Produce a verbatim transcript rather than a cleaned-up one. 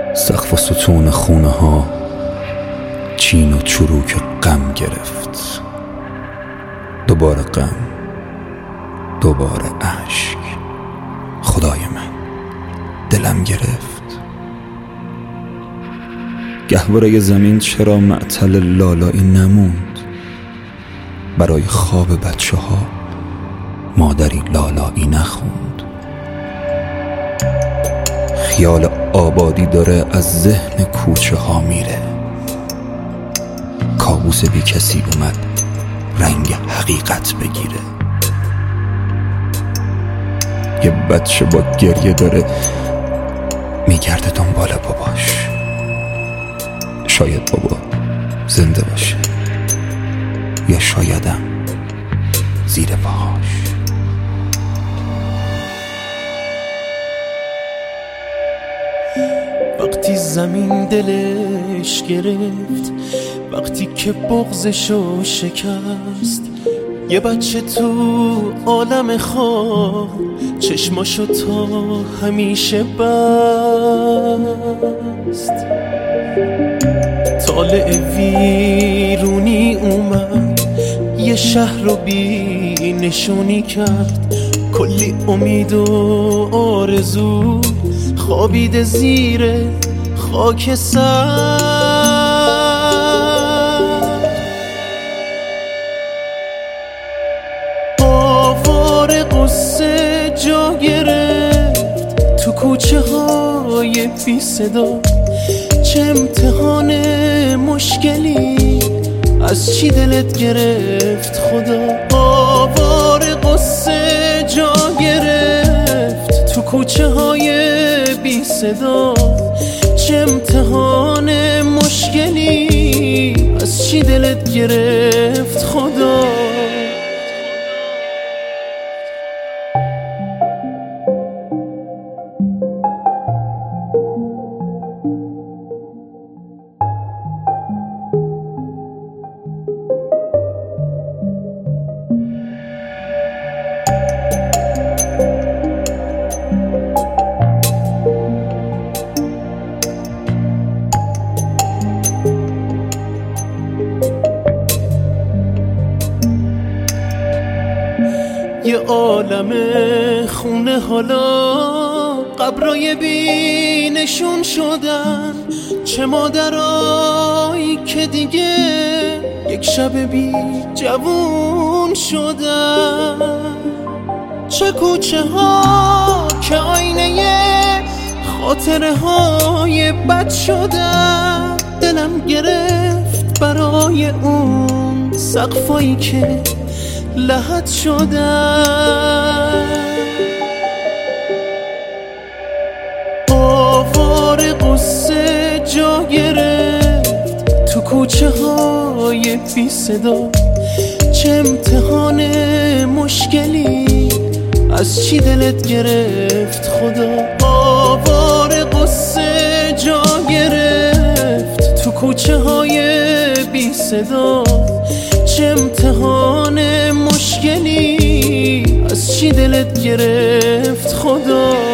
سقف و ستون خونه ها چین و چروک غم گرفت. دوباره غم، دوباره اشک. خدای من، دلم گرفت. گهواره زمین چرا معطل لالایی نموند؟ برای خواب بچه ها مادری لالایی نخوند. خیال آبادی داره از ذهن کوچه ها میره. کابوس بی کسی اومد رنگ حقیقت بگیره. یه بچه با گریه داره میگرده دنبال باباش. شاید بابا زنده باشه، یا شایدم زیر پاهاش. وقتی زمین دلش گرفت، وقتی که بغضشو شکست، یه بچه تو عالم خواب چشماشو تا همیشه بست. طالع ویرونی اومد، یه شهر رو بی نشونی کرد. کلی امید و آرزو خوابیده زیر خاک سر. آوار قصه جا گرفت تو کوچه های بی صدا. چه امتحان مشکلی از چی دلت گرفت خدا؟ آوار قصه جا گرفت تو کوچه های بی صدا. چه امتحان مشکلی از چی دلت گرفت خدا؟ یه عالم خونه حالا قبرای بی نشون شدن. چه مادرایی که دیگه یک شب بی جوون شدن. چه کوچه ها که آینه خاطره های بد شدن. دلم گرفت برای اون سقفایی که لحد شدن. آوار قصه جا گرفت تو کوچه های بی صدا. چه امتحان مشکلی از چی دلت گرفت خدا؟ آوار قصه جا گرفت تو کوچه های بی صدا. چه امتحان مشکلی از چی دلت گرفت خدا؟